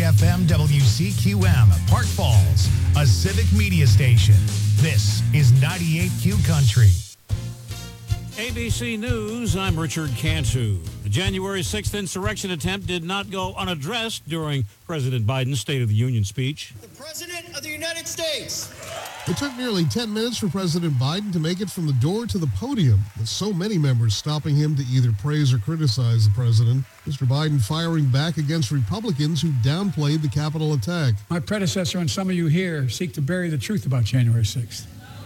FM WCQM, Park Falls, a civic media station. This is 98Q Country. ABC News, I'm Richard Cantu. The January 6th insurrection attempt did not go unaddressed during President Biden's State of the Union speech. The President of the United States. It took nearly 10 minutes for President Biden to make it from the door to the podium, with so many members stopping him to either praise or criticize the president. Mr. Biden firing back against Republicans who downplayed the Capitol attack. My predecessor and some of you here seek to bury the truth about January 6th.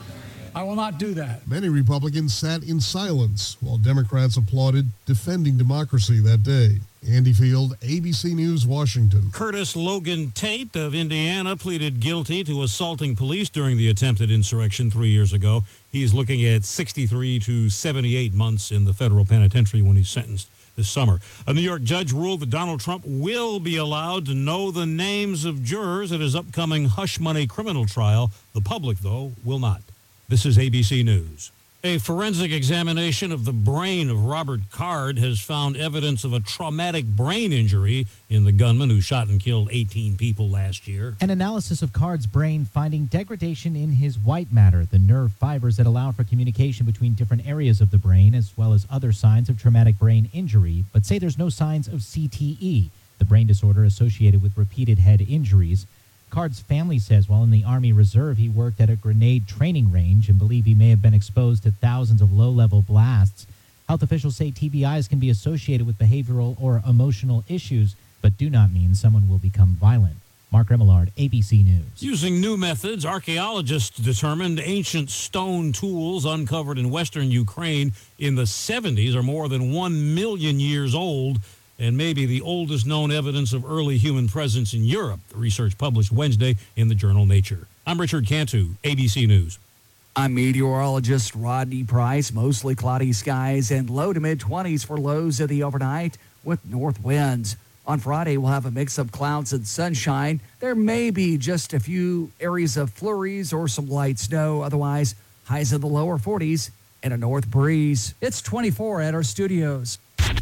I will not do that. Many Republicans sat in silence while Democrats applauded defending democracy that day. Andy Field, ABC News, Washington. Curtis Logan Tate of Indiana pleaded guilty to assaulting police during the attempted insurrection 3 years ago. He's looking at 63 to 78 months in the federal penitentiary when he's sentenced this summer. A New York judge ruled that Donald Trump will be allowed to know the names of jurors at his upcoming hush money criminal trial. The public, though, will not. This is ABC News. A forensic examination of the brain of Robert Card has found evidence of a traumatic brain injury in the gunman who shot and killed 18 people last year. An analysis of Card's brain finding degradation in his white matter, the nerve fibers that allow for communication between different areas of the brain, as well as other signs of traumatic brain injury, but say there's no signs of CTE, the brain disorder associated with repeated head injuries. Card's family says while in the Army Reserve, he worked at a grenade training range and believe he may have been exposed to thousands of low-level blasts. Health officials say TBIs can be associated with behavioral or emotional issues, but do not mean someone will become violent. Mark Remillard, ABC News. Using new methods, archaeologists determined ancient stone tools uncovered in western Ukraine in the 70s are more than 1 million years old, and maybe the oldest known evidence of early human presence in Europe. The research published Wednesday in the journal Nature. I'm Richard Cantu, ABC News. I'm meteorologist Rodney Price. Mostly cloudy skies and low to mid-20s for lows in the overnight with north winds. On Friday, we'll have a mix of clouds and sunshine. There may be just a few areas of flurries or some light snow. Otherwise, highs in the lower 40s and a north breeze. It's 24 at our studios.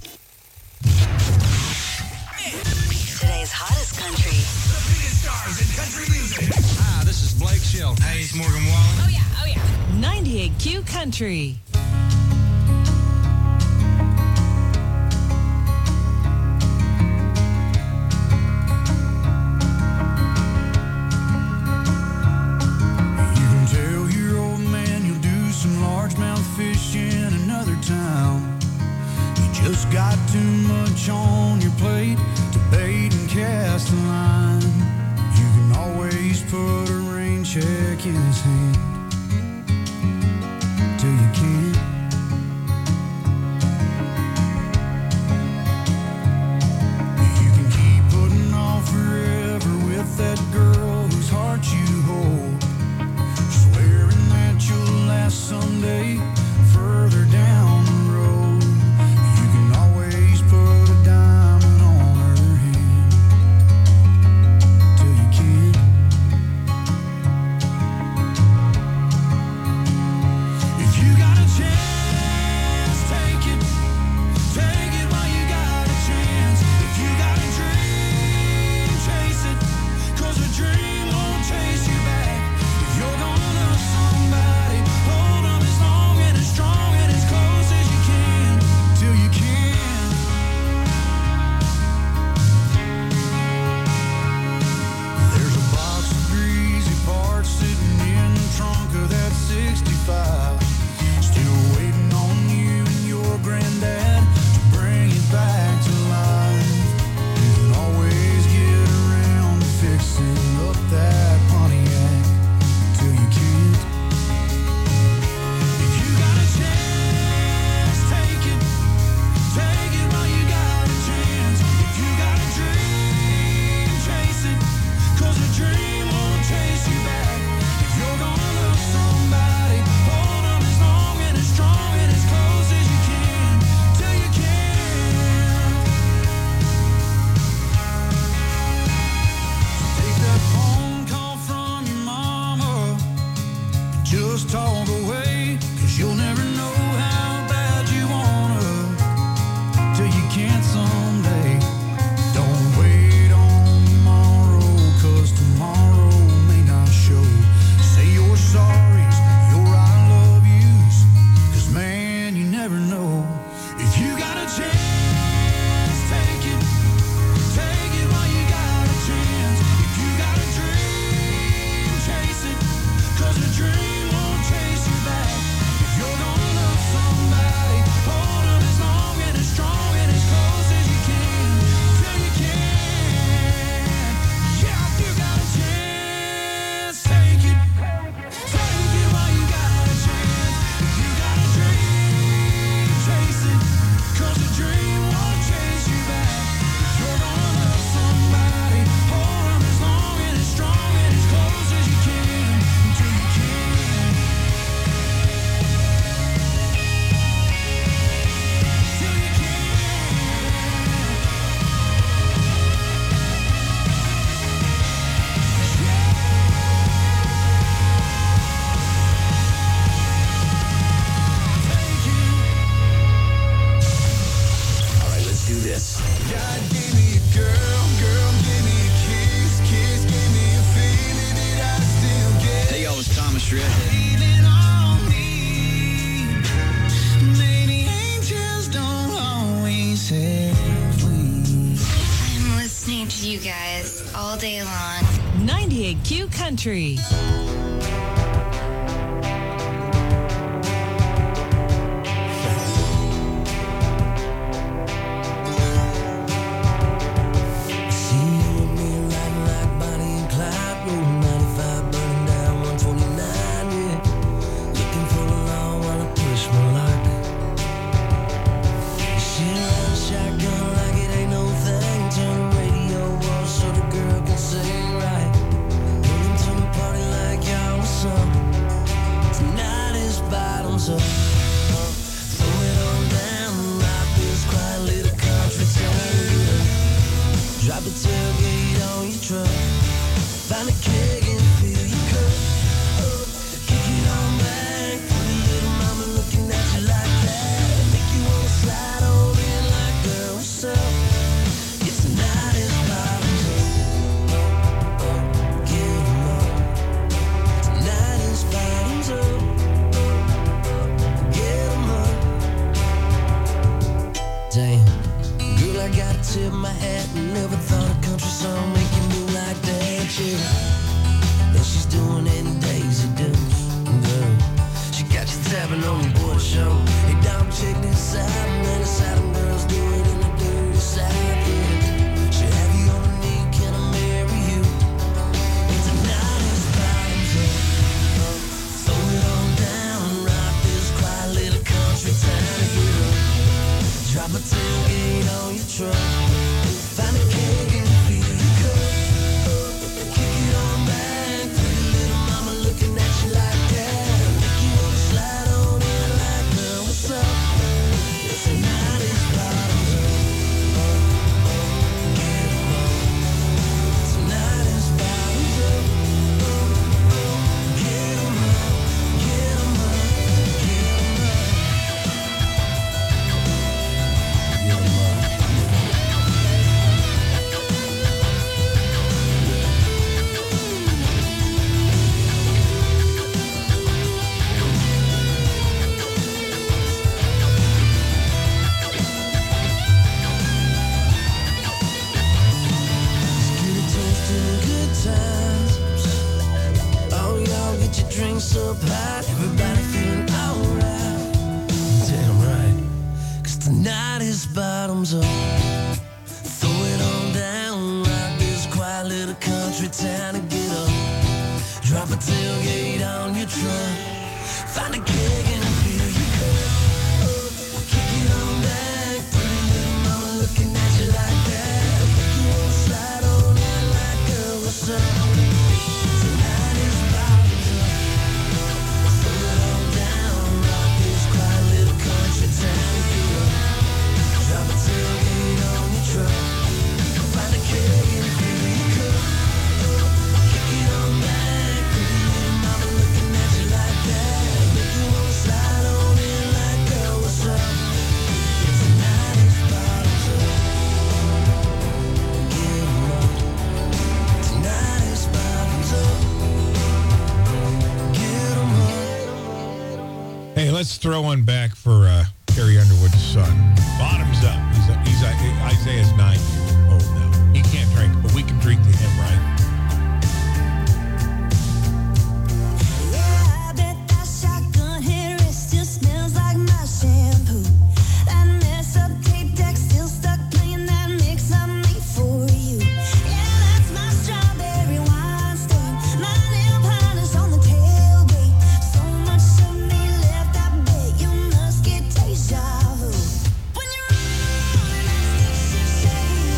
Today's hottest country. The biggest stars in country music. Hi, this is Blake Shelton. Hey, it's Morgan Wallen. Oh, yeah, oh, yeah. 98Q Country. You can tell your old man you'll do some largemouth fish in another town. You just got too much on your plate to bait and cast a line. You can always put a rain check in his hand till you can't. You can keep putting off forever with that girl whose heart you hold, swearing that you'll last someday further down the road. You can always put a diamond on her hand till you can't. If you got a chance, take it. Take it while you got a chance. If you got a dream, chase it. 'Cause a dream won't chase you back. If you're gonna love somebody, hold on as long and 98Q Country. Let's throw one back for Carrie Underwood's son. Bottoms up. He's Isaiah's 9 years old now. He can't drink, but we can drink to him, right? When you're rolling that stick shift shade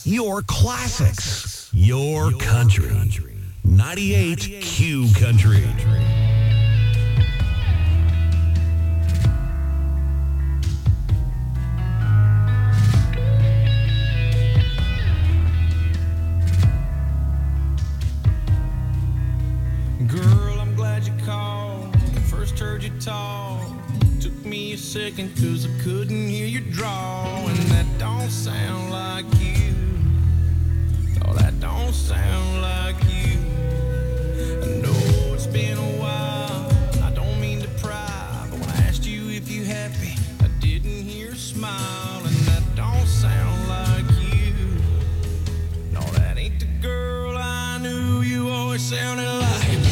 your classics, your country. 98 Q Country. Girl, I'm glad you called. First heard you talk. Took me a second cause I couldn't hear you draw. And that don't sound like you. Oh, that don't sound like you. I know it's been a while. I don't mean to pry, but when I asked you if you happy, I didn't hear a smile. And that don't sound like you. No, that ain't the girl I knew. You always sounded like.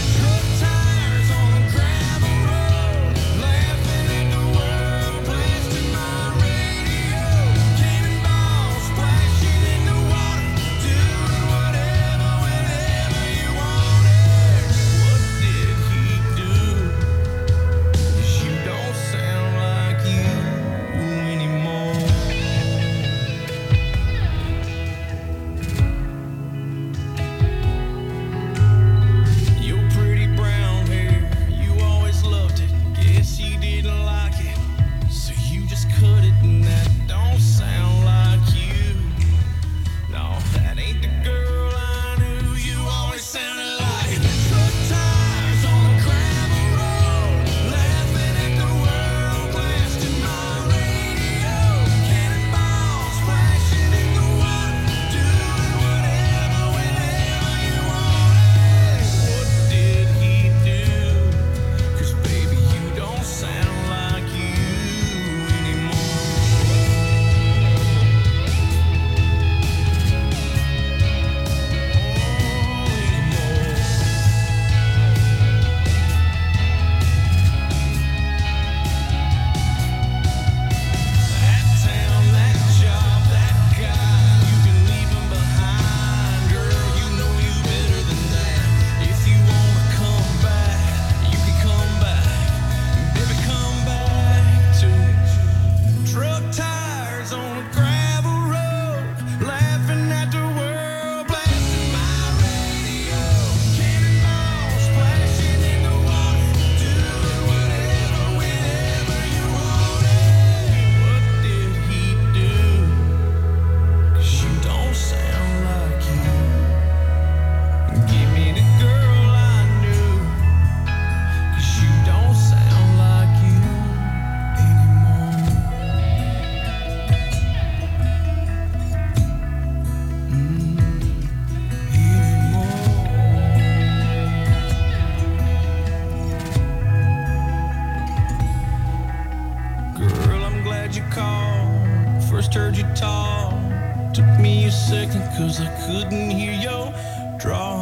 Cause I couldn't hear your draw.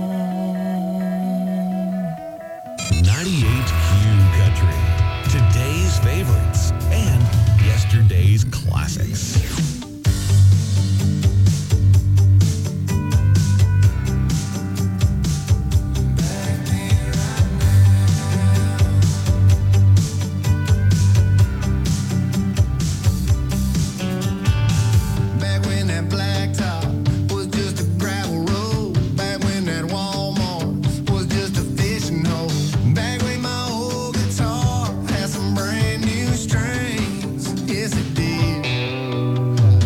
98 Q Country. Today's favorites and yesterday's classics. Back when that black top was just a gravel road. Back when my old guitar had some brand new strings. Yes, it did.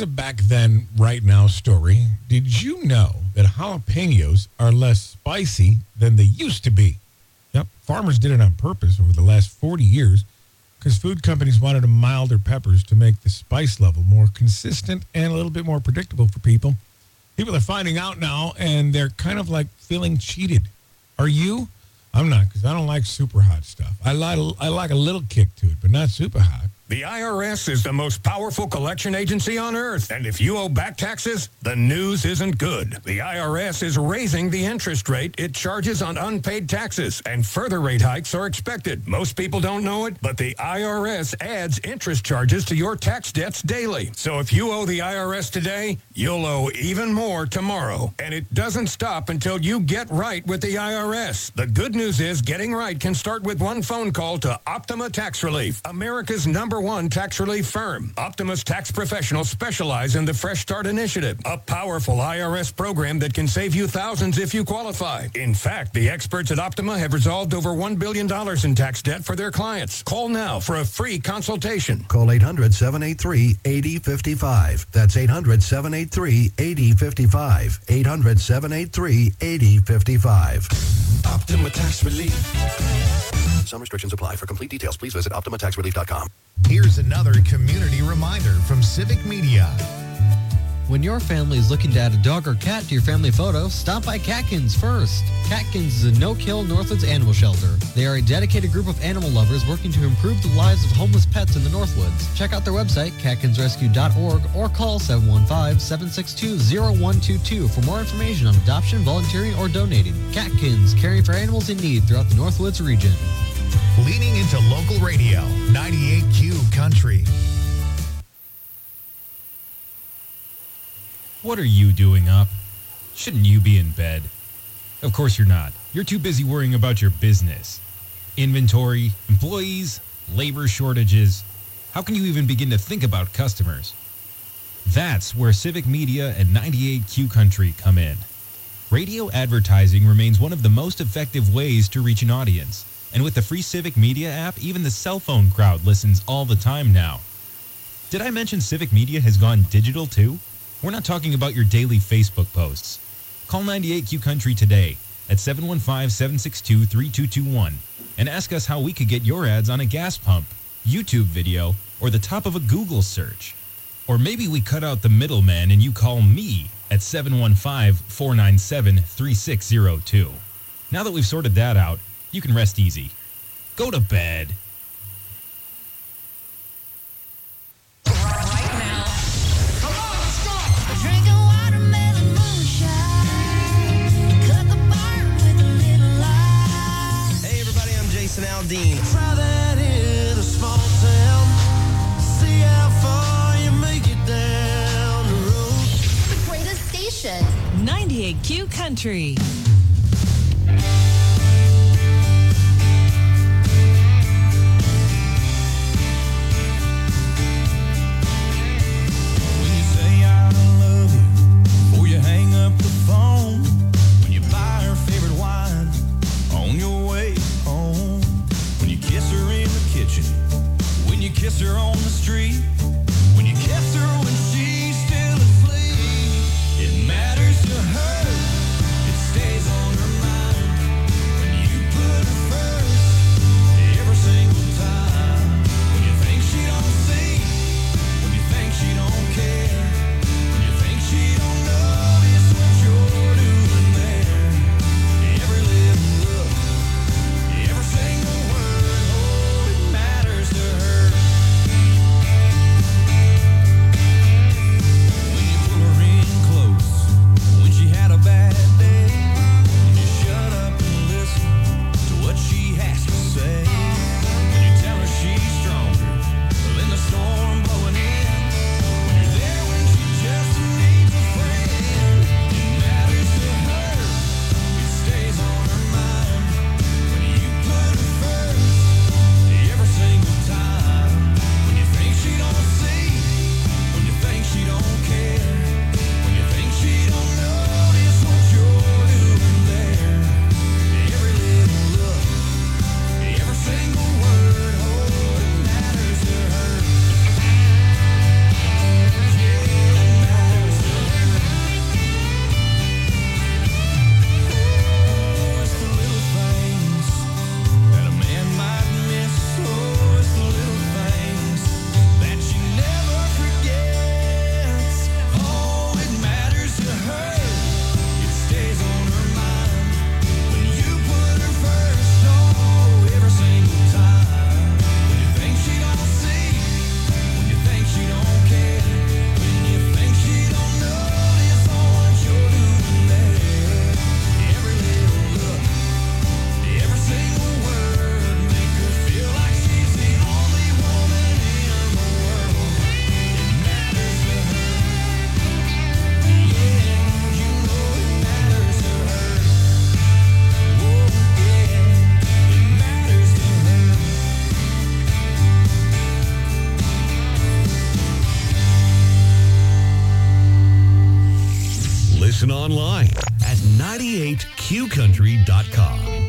a back then, right now story. Did you know that jalapenos are less spicy than they used to be? Yep, farmers did it on purpose over the last 40 years because food companies wanted milder peppers to make the spice level more consistent and a little bit more predictable for people. People are finding out now, and they're kind of like feeling cheated. Are you? I'm not, because I don't like super hot stuff. I like a little kick to it, but not super hot. The IRS is the most powerful collection agency on earth, and if you owe back taxes, the news isn't good. The IRS is raising the interest rate it charges on unpaid taxes, and further rate hikes are expected. Most people don't know it, but the IRS adds interest charges to your tax debts daily. So if you owe the IRS today, you'll owe even more tomorrow. And it doesn't stop until you get right with the IRS. The good news is getting right can start with one phone call to Optima Tax Relief, America's #1 tax relief firm. Optima's tax professionals specialize in the Fresh Start Initiative, a powerful IRS program that can save you thousands if you qualify. In fact, the experts at Optima have resolved over $1 billion in tax debt for their clients. Call now for a free consultation. Call 800-783-8055. That's 800-783-8055. 800-783-8055. Optima Tax Relief. Some restrictions apply. For complete details, please visit OptimaTaxRelief.com. Here's another community reminder from Civic Media. When your family is looking to add a dog or cat to your family photo, stop by Catkins first. Catkins is a no-kill Northwoods animal shelter. They are a dedicated group of animal lovers working to improve the lives of homeless pets in the Northwoods. Check out their website, catkinsrescue.org, or call 715-762-0122 for more information on adoption, volunteering, or donating. Catkins, caring for animals in need throughout the Northwoods region. Leaning into local radio, 98Q Country. What are you doing up? Shouldn't you be in bed? Of course you're not. You're too busy worrying about your business. Inventory, employees, labor shortages. How can you even begin to think about customers? That's where Civic Media and 98Q Country come in. Radio advertising remains one of the most effective ways to reach an audience. And with the free Civic Media app, even the cell phone crowd listens all the time now. Did I mention Civic Media has gone digital too? We're not talking about your daily Facebook posts. Call 98Q Country today at 715-762-3221 and ask us how we could get your ads on a gas pump, YouTube video, or the top of a Google search. Or maybe we cut out the middleman and you call me at 715-497-3602. Now that we've sorted that out, you can rest easy. Go to bed. Aldean. Try that in a small town. See how far you make it down the road. The greatest station. 98Q Country. When you say I love you, before you hang up the phone, when you buy her favorite wine on your way home, when you kiss her in the kitchen, when you kiss her on the street, when you kiss her when she's still asleep, it matters to her, it stays on her mind. listen online at 98qcountry.com.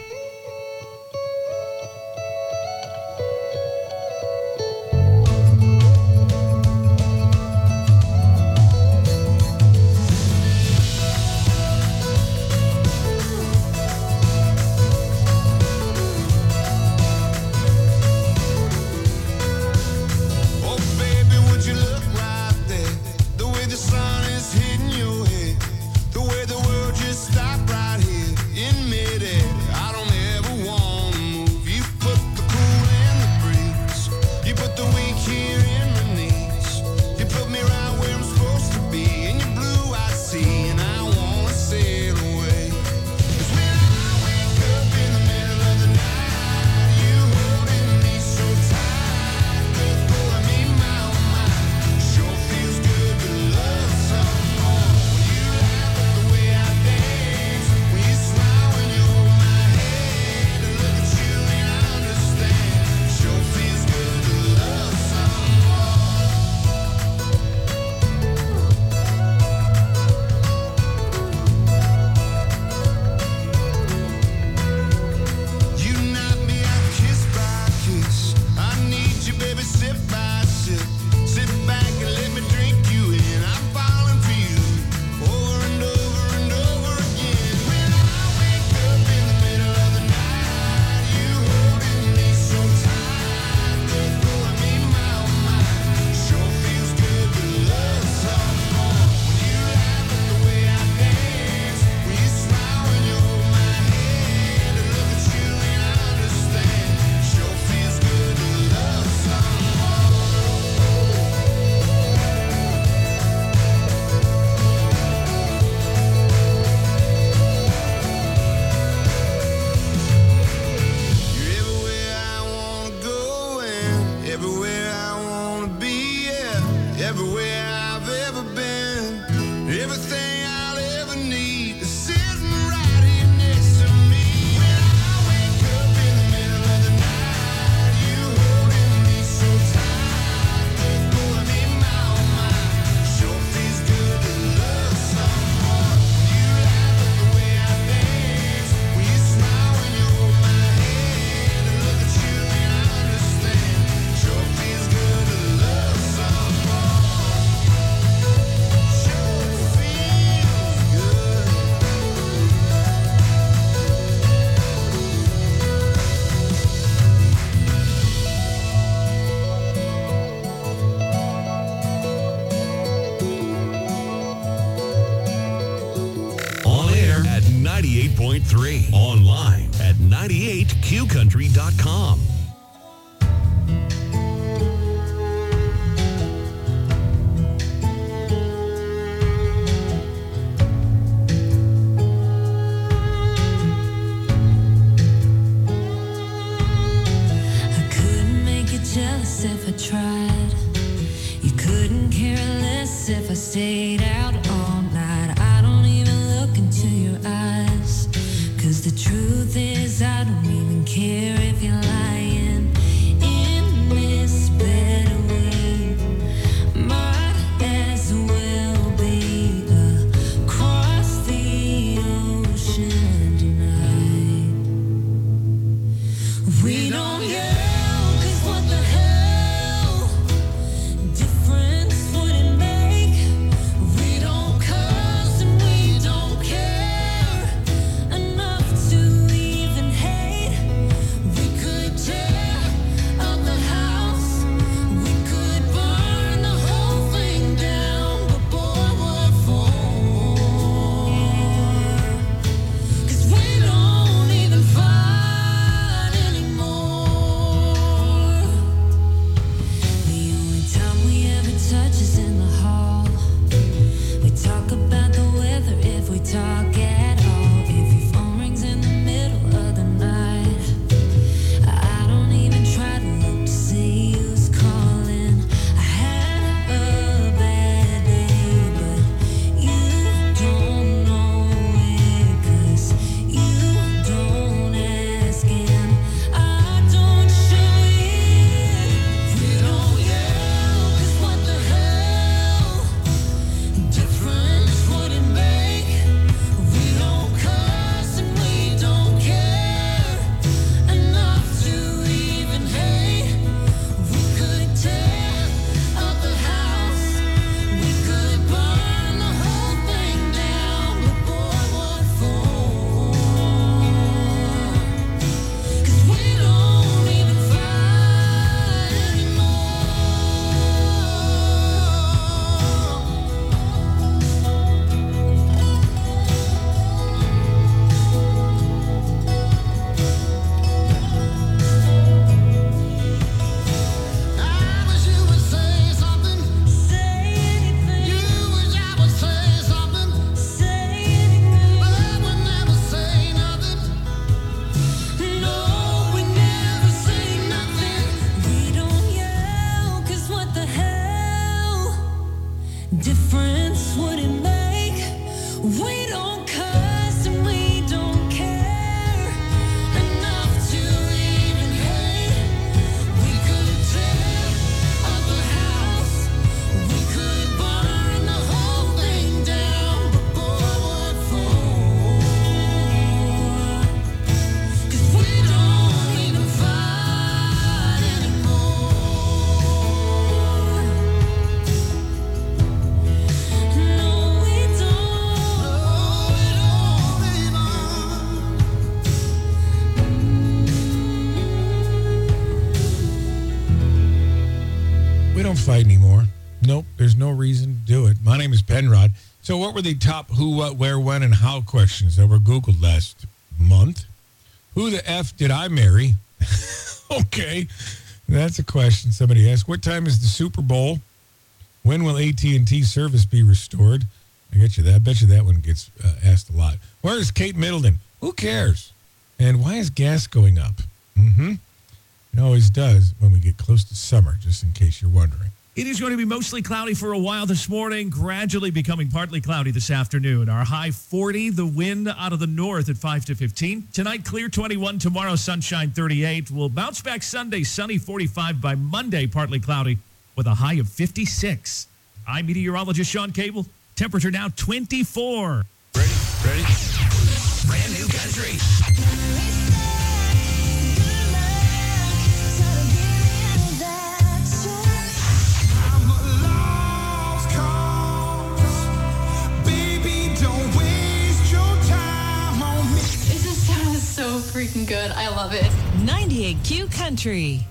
Oh, baby, would you look right there? The way the sun is hitting your head, the way the world just stopped right here in midair. I don't ever want to move. You put the cool in the breeze. You put the weak here in my knees. You put me right where I'm supposed to be in your blue-eyed sea, and I want to sail away. 'Cause when I wake up in the middle of the night, you holding me so tight, good for me, my oh my. Sure feels good to love someone. When you laugh at the way I dance, when you smile when you hold my hand, and look at you and I understand. Sure feels good to love someone. You knock me out kiss by kiss. I need you, baby, sip by sip. Sit back and let me drink you in. I'm falling for you over and over and over again. When I wake up in the middle of the night, you holding me so tight, good for me, my oh my. Sure feels good to love someone. When you laugh at the way I dance, when you smile when you hold my hand, and look at you and I understand. Sure feels good to love someone. You're everywhere I wanna go and everywhere I wanna be, yeah. Everywhere I've ever been, everything I'll ever need is sitting right here next to me. When I wake up in the middle of the night, you holding me so tight, good for me, my oh my. Sure feels good to love someone. When you laugh at the way I dance, when you smile when you hold my hand, and look at you and I understand. Sure feels good to love someone. Sure feels good. On air at 98.3. Online at 98qcountry.com. I couldn't make you jealous if I tried. You couldn't care less if I stayed out all night. I don't even look into your eyes. 'Cause the truth is I don't even care if you're lying. In this better way, might as well be across the ocean tonight. We don't yell, 'cause what the hell difference would it make? We don't cuss and we don't care enough to We don't cuss and we don't care enough to even hate. We could tear up the house. We could burn the whole thing down. But what for? 'Cause we don't even fight anymore. No, we We don't fight anymore. Nope, there's no reason to do it. My name is Penrod. So what were the top who, what, where, when, and how questions that were Googled last month? Who the F did I marry? Okay, that's a question somebody asked. What time is the Super Bowl? When will AT&T service be restored? I bet you that one gets asked a lot. Where is Kate Middleton? Who cares? And why is gas going up? It always does when we get close to summer, just in case you're wondering. It is going to be mostly cloudy for a while this morning, gradually becoming partly cloudy this afternoon. Our high 40, the wind out of the north at 5 to 15. Tonight, clear 21. Tomorrow, sunshine 38. We'll bounce back Sunday, sunny 45. By Monday, partly cloudy with a high of 56. I'm meteorologist Sean Cable. Temperature now 24. Ready? Brand new country. I'm a lost cause. Baby, don't waste your time on me. It just sounds so freaking good. I love it. 98Q Country.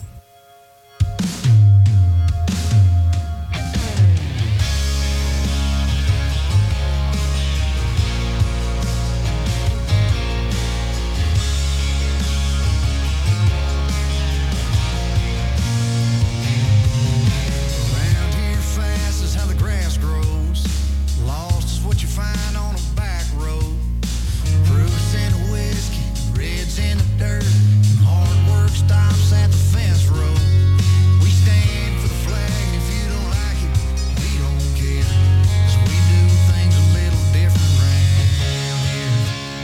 Around here fast is how the grass grows. Lost is what you find on a back road. Proofs in the whiskey, reds in the dirt. Hard work stops at the fence road. We stand for the flag, and if you don't like it, we don't care. 'Cause we do things a little different round here.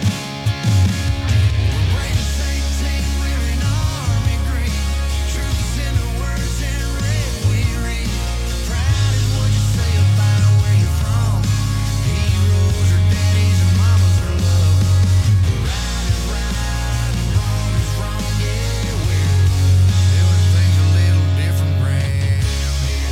We're breaking St. Ting, we're in army green. Truth is in the words in red we read. Proud is what you say about where you're from. Heroes are daddies and mamas are loved. Right is right and wrong is wrong, yeah, we're doing things a little different round here.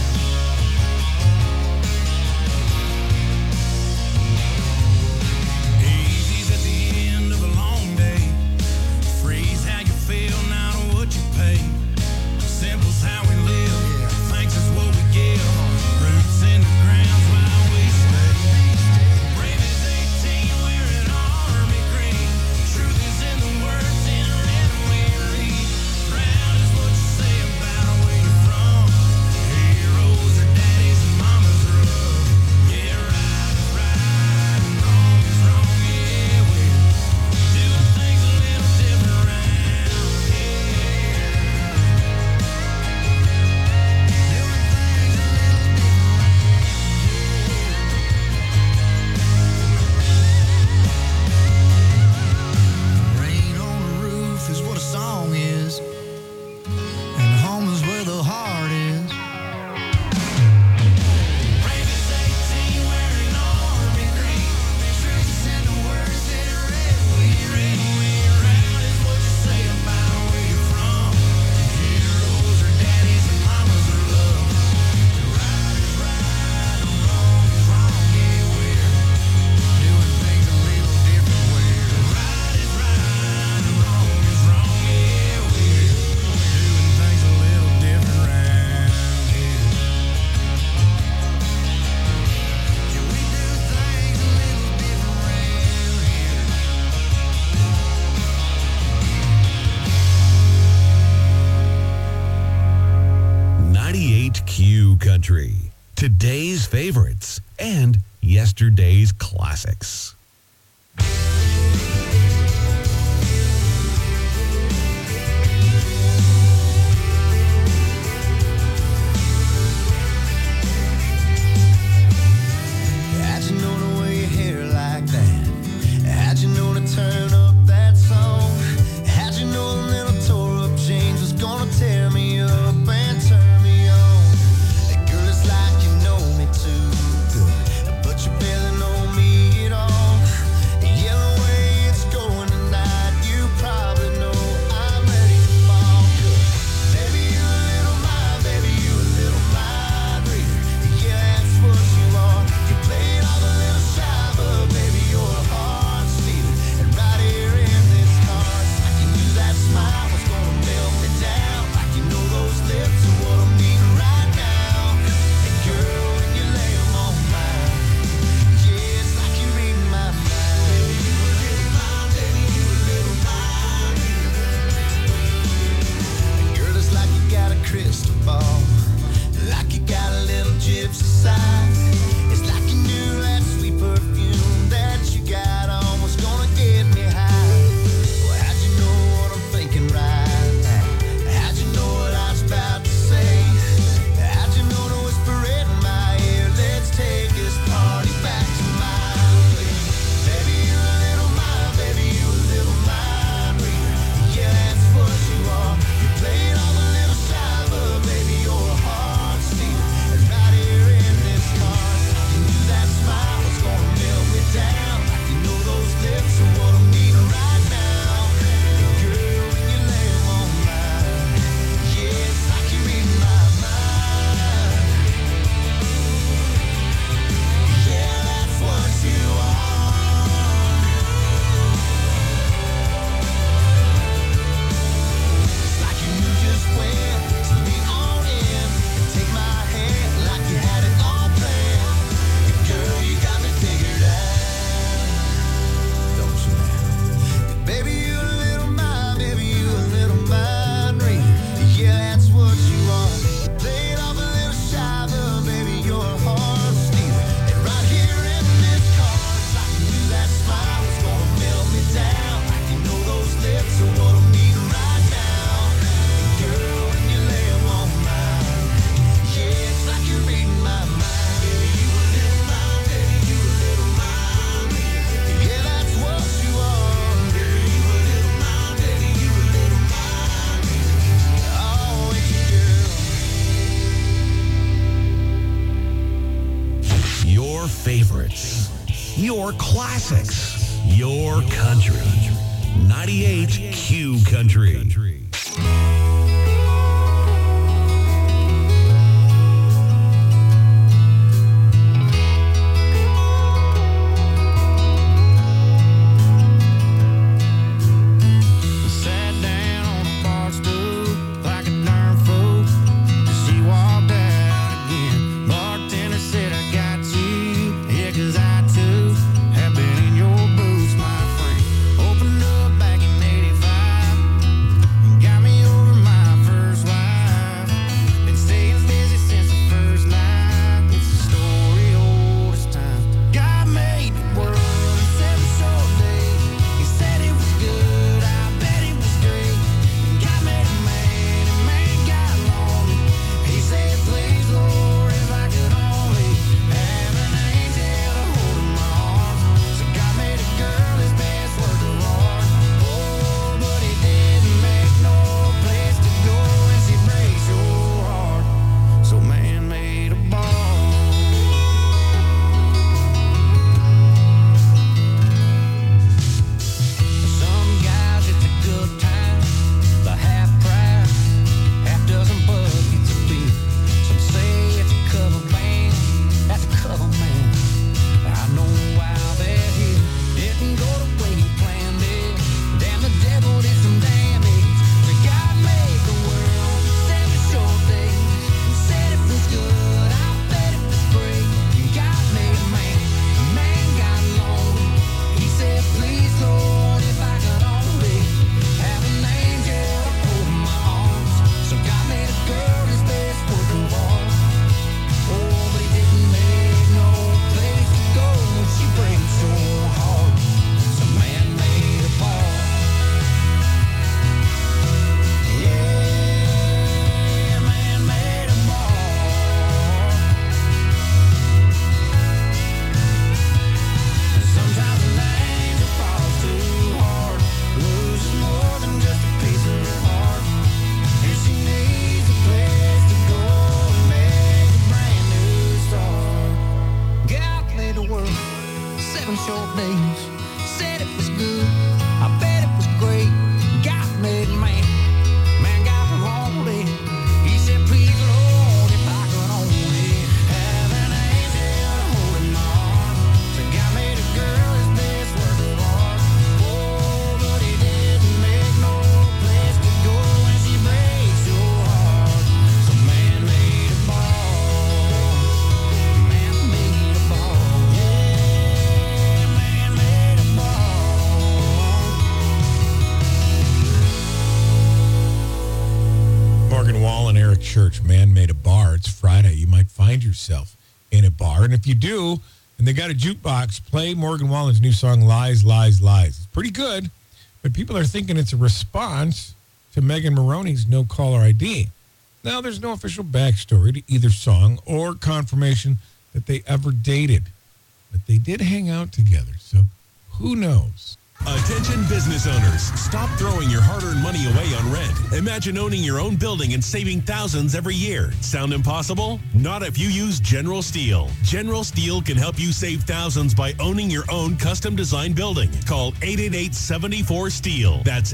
Easy's at the end of a long day. Free's how you feel, not what you pay. Simple's how we live, thanks is what we give. Roots in the ground while we stay. Brave is 18, we're in army green. Truth is in the words in red we read. Proud is what you say about where you're from. Heroes are daddies and mamas are love. Yeah, right is right and wrong is wrong, yeah, we're doing things a little different round here. Rain on the roof is what a song is, and home is where the heart is. Brave is 18, wearing army green. Truth is in the words in red we read. Proud is what you say about where you're from. Heroes are daddies and mamas are loved. Right is right and wrong is wrong, yeah, we're doing things a little different way. Right is right and wrong is wrong, yeah, we're doing things a little different round here. Yeah, we do things a little different round here. 98Q Country. Today's favorites and yesterday's classics. How'd you know to wear your hair like that? your classics, your country. 98 Q Country. Sat down on a bar stool like a darn fool. She walked out again. Bartender said, I got you. Yeah, 'cause I too have been in your boots, my friend. Opened up back in 85. Got me over my first wife. Been staying busy since the first night. It's a story old as time. God made the world in 7 short days. He said it was good. I bet it was great. God made a man and man got lonely. He said, please, Lord, if I could only have an angel to hold in my arms. So God made a girl his best work of art. Oh, but he didn't make no place to go when she breaks your heart. So man made a ball. Some guys, it's a good time. The half price, half dozen buckets of beer. Some say it's a cover band. That's a cover man. I know why they're here. Didn't go the way he planned it. Damn, the devil did some damage. So God made the world in 7 short days. And said it was good. I bet it was great. God made a man. A man got lonely. He said, please, Lord, if I could only have an angel to hold in my arms. So God made a girl his best work of art. Oh, but he didn't make no place to go when she breaks your heart. So man made a ball. Yeah, man made a ball. Sometimes an angel falls too hard, loses more than just a piece of her heart, and she needs a place to go and make a brand new start. God made the world 7 short days, said it was good, I bet it was great. God made man, man got lonely. He said, please, Lord, if I could only have an angel to hold in my arms. So God made a girl his best work of art. Oh, but he didn't make no place to go when she breaks your heart. So man made a ball. Man made a ball. Yeah, man made a ball. Morgan Wall and Eric Church, Man Made a Bar. It's Friday. You might find yourself in a bar. And if you do, and they got a jukebox, play Morgan Wallen's new song, Lies, Lies, Lies. It's pretty good, but people are thinking it's a response to Megan Maroney's No Caller ID. Now, there's no official backstory to either song or confirmation that they ever dated, but they did hang out together, so who knows? Attention business owners, stop throwing your hard-earned money away on rent. Imagine owning your own building and saving thousands every year. Sound impossible? Not if you use General Steel. General Steel can help you save thousands by owning your own custom-designed building. Call 888-74-STEEL. That's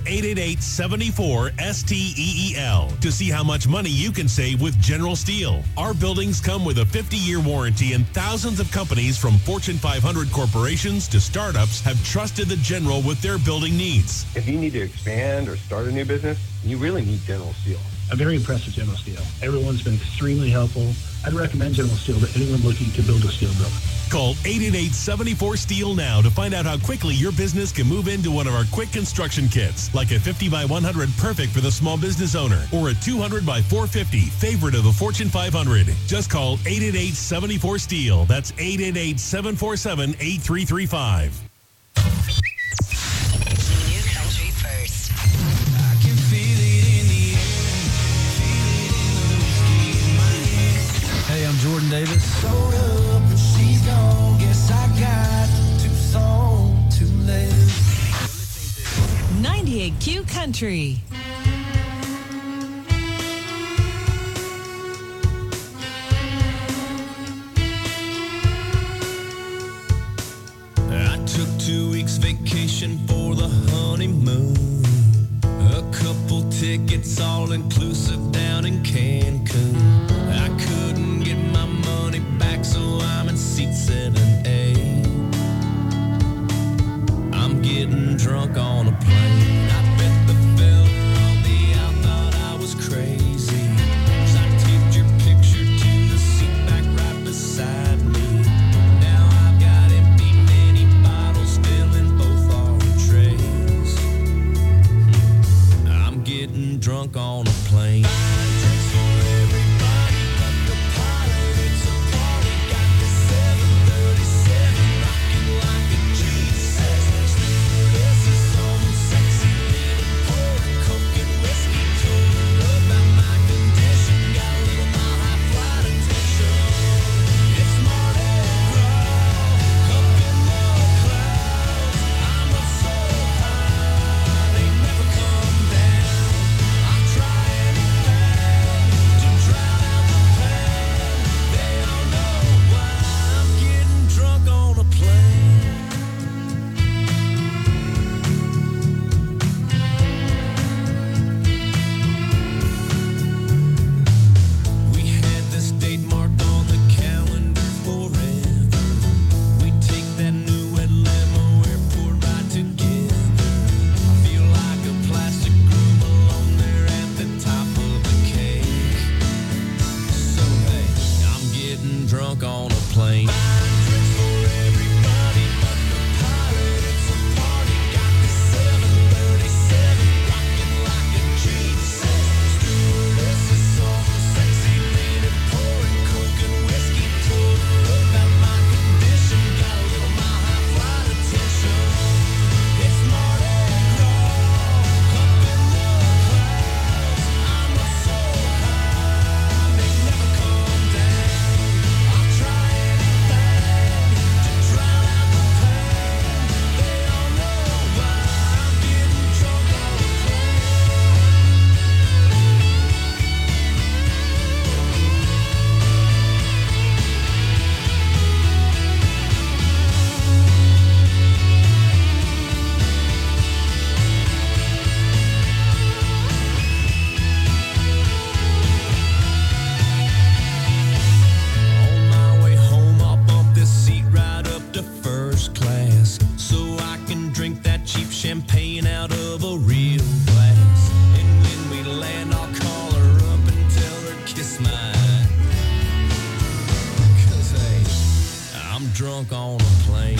888-74-STEEL to see how much money you can save with General Steel. Our buildings come with a 50-year warranty, and thousands of companies from Fortune 500 corporations to startups have trusted the General with their building needs. If you need to expand or start a new business, you really need General Steel. I'm very impressed with General Steel. Everyone's been extremely helpful. I'd recommend General Steel to anyone looking to build a steel building. Call 888-74-STEEL now to find out how quickly your business can move into one of our quick construction kits, like a 50 by 100 perfect for the small business owner, or a 200 by 450 favorite of the Fortune 500. Just call 888-74-STEEL. That's 888-747-8335. Hey, I'm Jordan Davis. Showed up and she's gone. Guess I got too soon to live. 98 Q Country. vacation for the honeymoon. A couple tickets all inclusive down in Cancun. I couldn't get my money back, so I'm in seat 7A. I'm getting drunk on a plane. I bet the fella on the out thought I was crazy. 'Cause I taped your picture to the seat back right beside me. Now I've got empty mini bottles filling both our trays. I'm getting drunk on a plane. Champagne out of a real glass. And when we land, I'll call her up and tell her kiss my. 'Cause hey, I'm drunk on a plane.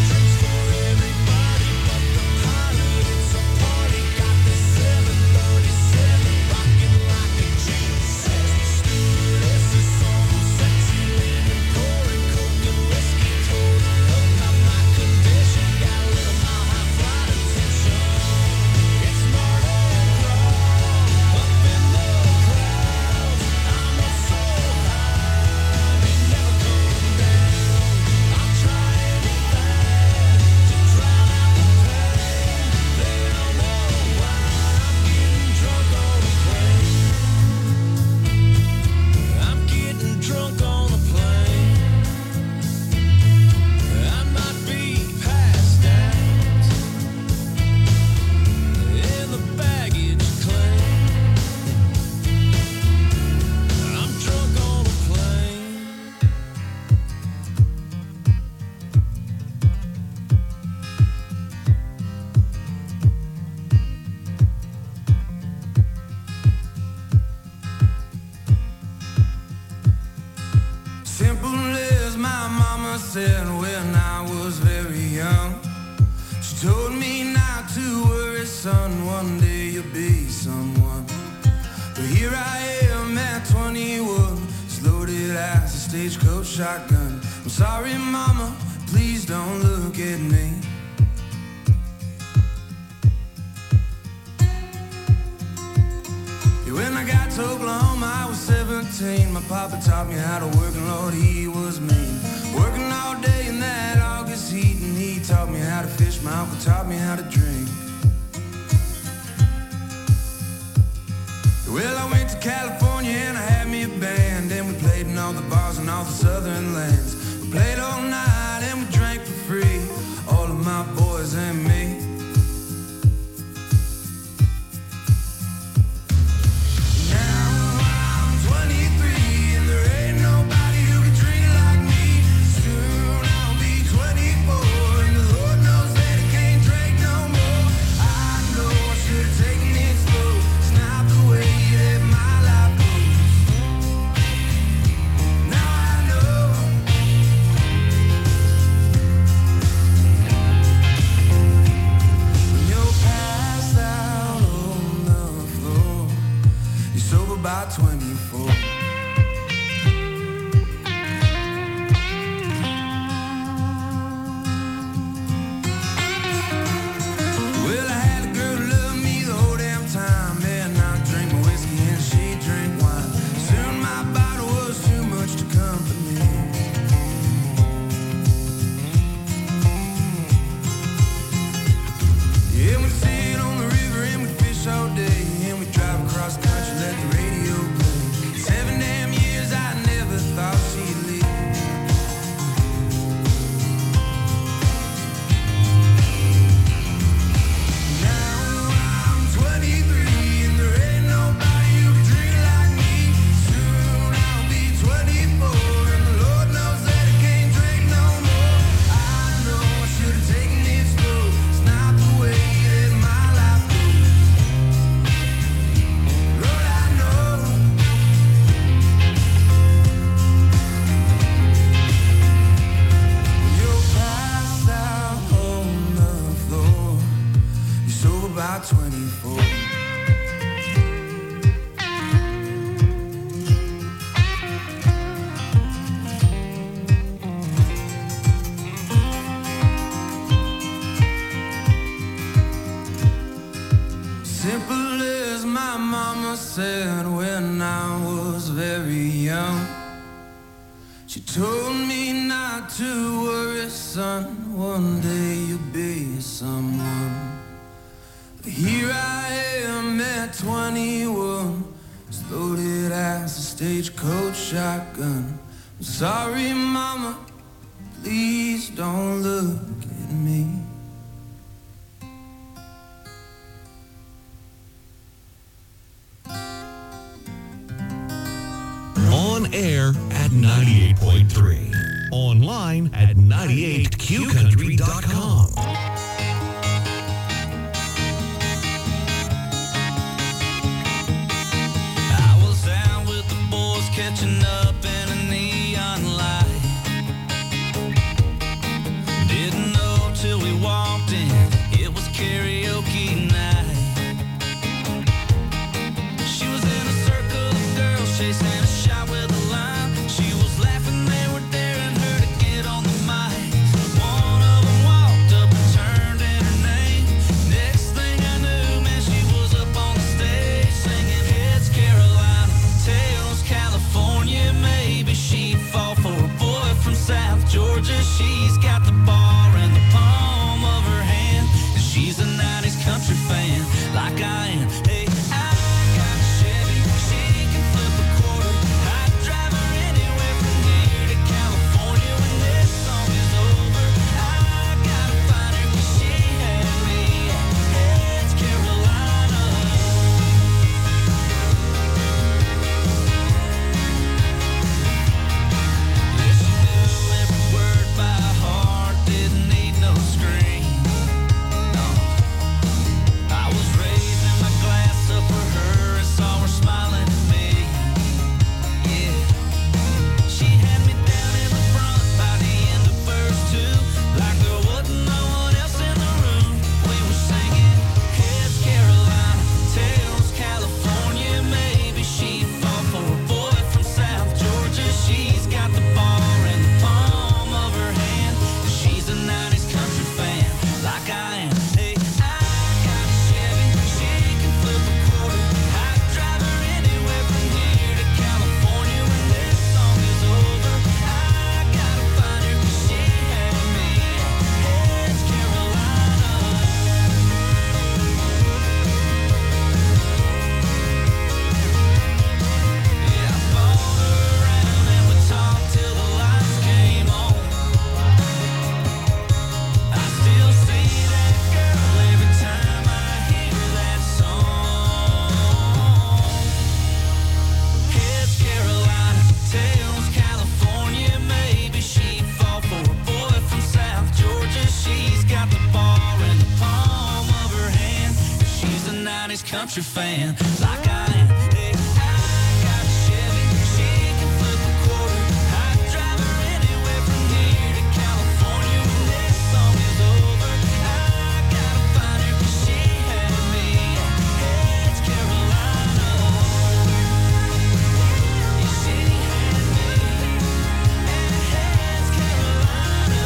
Simple as my mama said when I was very young. She told me not to worry, son, one day you'll be someone. But here I am at 21, as loaded as a stagecoach shotgun. I'm sorry, mama, please don't look at me. When I got to Oklahoma, I was 17. My papa taught me how to work, and Lord, he was mean. Working all day in that August heat, and he taught me how to fish. My uncle taught me how to drink. Well, I went to California and I had me a band, and we played in all the bars and all the southern lands. We played all night and we drank for free. All of my boys and July 24. Simple as my mama said when I was very young. She told me not to worry, son, one day you'll be someone. But here I am at 21, as loaded as a stagecoach shotgun. I'm sorry, mama, please don't look at me. On air at 98.3. Online at 98qcountry.com. I was out with the boys catching up in a neon light. Didn't know till we walked in, it was karaoke night. She was in a circle of girls chasing a shot with a line. She was laughing, they were daring her to get on the mic. One of them walked up and turned in her name. Next thing I knew, man, she was up on the stage singing Heads Carolina, Tails California. Maybe she'd fall for a boy from South Georgia. She's got the bar in the palm of her hand, and she's a 90s country fan like I am. Hey, I got a Chevy, she can flip a quarter. I'd drive her anywhere from here to California when this song is over. I gotta find her 'cause she had me at Heads Carolina. Yeah, she knew every word by heart, didn't need no screen. No, I was raising my glass up for her and saw her smiling at me. Yeah, she had me down in the front by the end of verse 2, like there wasn't no one else in the room. We were singing Heads Carolina, Tails California. Maybe she'd fall for a boy from South Georgia. She's got the bar in the palm of her hand, and she's a 90s country fan like I am. Hey, I got a Chevy, she can flip a quarter. I'd drive her anywhere from here to California when this song is over. I gotta find her 'cause she had me at Heads Carolina. Yeah, I followed her around and we talked till the lights came on. I still see that girl every time I hear that song. Heads Carolina, Tails California. Maybe she'd fall for a boy from South Georgia. She's got the bar in the palm of her hand. She's a 90s country fan like I am. Hey, I got a Chevy, she can flip a quarter. I'd drive her anywhere from here to California when this song is over. I gotta find her 'cause she had me at Heads Carolina. Yeah, she had me at Heads Carolina.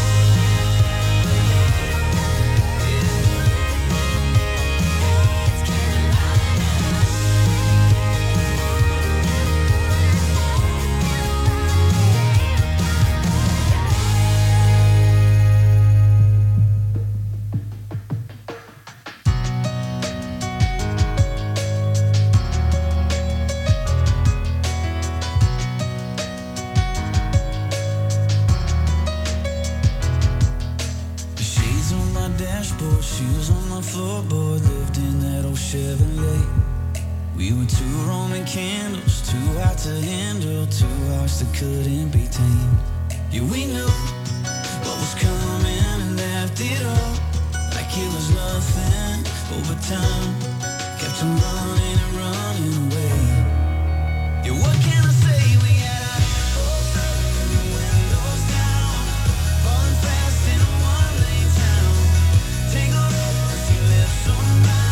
She's on my dashboard, shoes on my floorboard, lived in that old Chevrolet. We were two Roman candles, too hot to handle, two hearts that couldn't be tamed. Yeah, we knew what was coming and left it all like it was nothing. Over time, kept on running and running away. Yeah, what can I say? We had our hopes up and the windows down, falling fast in a one-lane town. Tangled up 'cause you left somebody.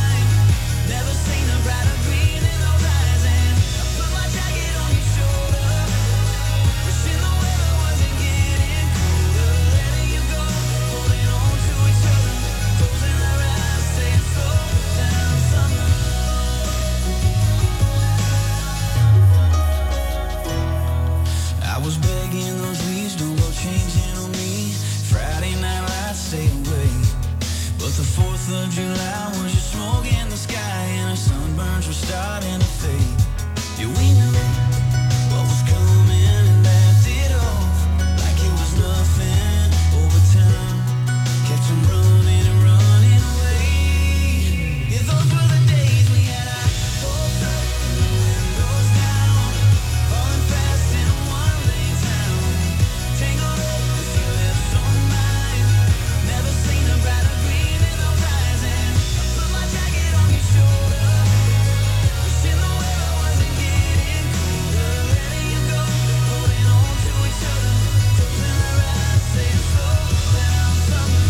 But the 4th of July was just smoke in the sky, and our sunburns were starting to fade. Yeah, we knew what was coming and laughed it off like it was nothing. Over time, kept on running and running away. Yeah, those were the days we had our hopes up and the windows down, falling fast in a one-lane town, tangled up with you left on mine. Never seen a brighter green in those eyes, and I put my jacket on your shoulder, wishing the weather wasn't getting colder. Letting you go, holding on to each other, closing our eyes, saying slow down summer.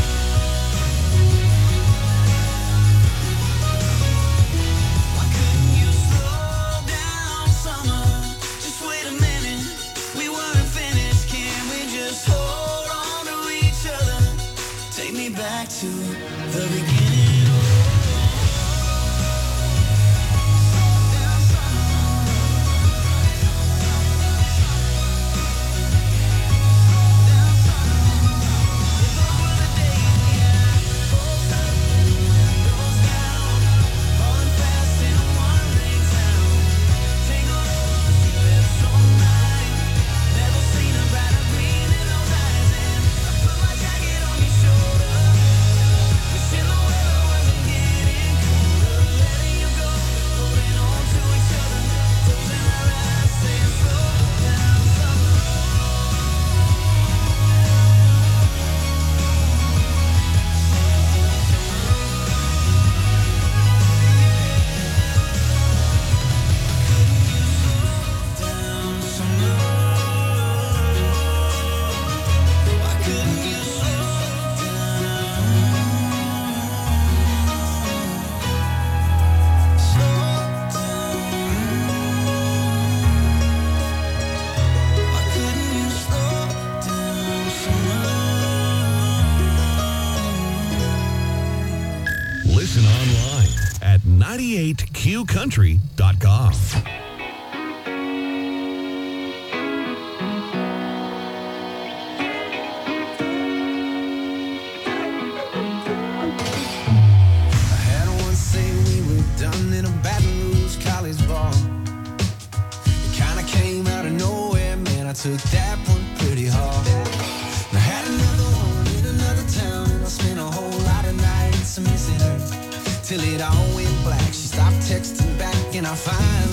Why couldn't you slow down summer? Just wait a minute, we weren't finished. Can we just hold on to each other? Take me back to the beginning. Listen online at 98qcountry.com. I had one say we were done in a Baton Rouge college bar. It kinda came out of nowhere, man, I took that one pretty hard. I had another one in another town, and I spent a whole lot of nights missing her, till it all went black. She stopped texting back, and I finally